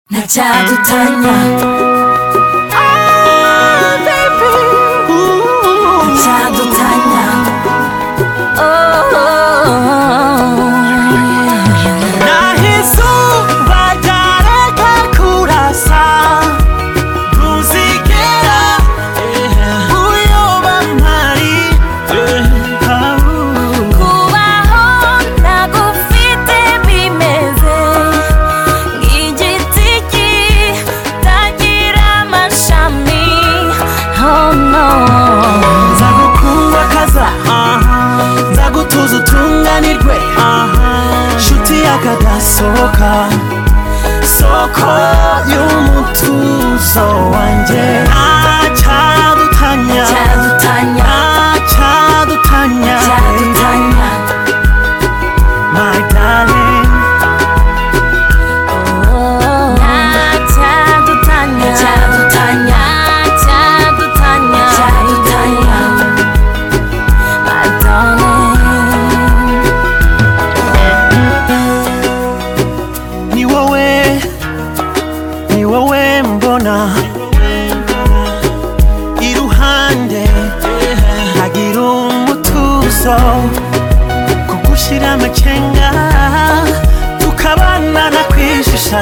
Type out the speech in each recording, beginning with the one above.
나자두타냐 Oh baby 나자두타냐 나의 손바닥에 가쿠라사 무지개라 우여만 말이 kubaho ntagufite bimeze nk'igiti kitagira amashami oh no nzagukundakaza nzagutuza utunganirwe nshuti yakagasohoka soko y'umutuzo wanjye nacyadutanya 자두타냐 nacyadutanya 자두타냐 my darling 나자두타냐 자두타냐 자두타냐 자두타냐 my darling ni wowe mbona iruhande ntagira umutuzo kugushira amakenga tukabana nakwishisha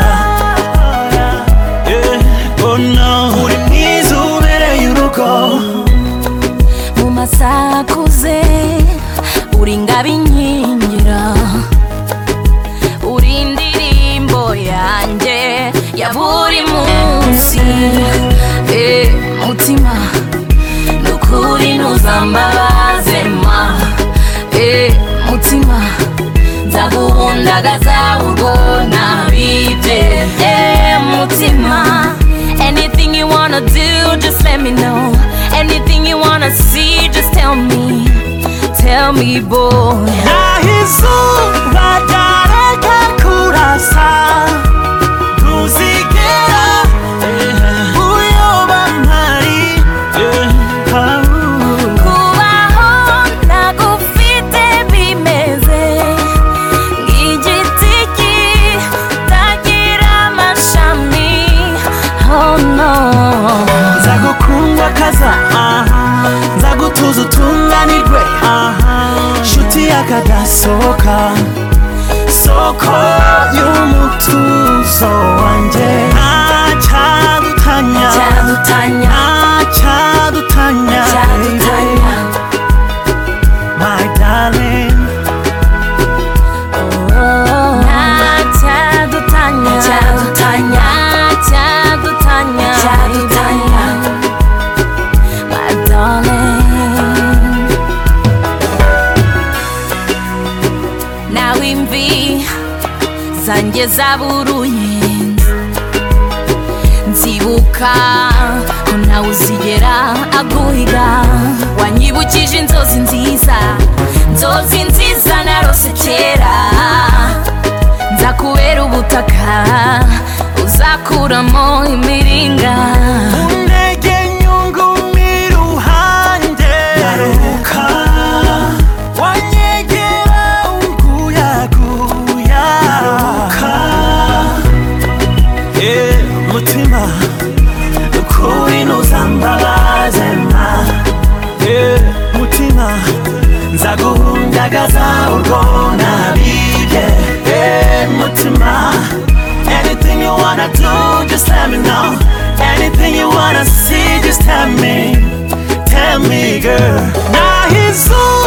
oh no uri mwiza ubereye urugo mu masaha akuze uri ingabinkingira uri indirimbo yanjye ya buri munsi mutima nukuri ntuzambabaze ma mutima nzaguhundagaza urwo nabibye mutima anything you wanna do just let me know anything you wanna see just tell me boy nahizuba ryareka kurasa ntuzigera uyoba mpari kubaho ntagufite bimeze nk'igiti kitagira amashami oh no nzagukundakaza nzagutuza utunganirwe nshuti yakagasohoka soko y'umutuzo wanjye nacyadutanya 자두타냐 nacyadutanya 자두타냐 my darling 나자두타냐 자두타냐 자두타냐 자두타냐 my darling nawe imvi zanjye zaburuye nzibuka ko nawe uzigera aguhiga wanyibukije inzozi nziza narose kera nzakubera ubutaka uzakuramo imiringa Unege nyungu miruhande Naruka Wanyegera unguyaguya Naruka mutima Ukuri ntuzambabaze ma mutima nzaguhundagaza urwo nabibye mutima anything you wanna do just let me know anything you wanna see just tell me girl nahizuba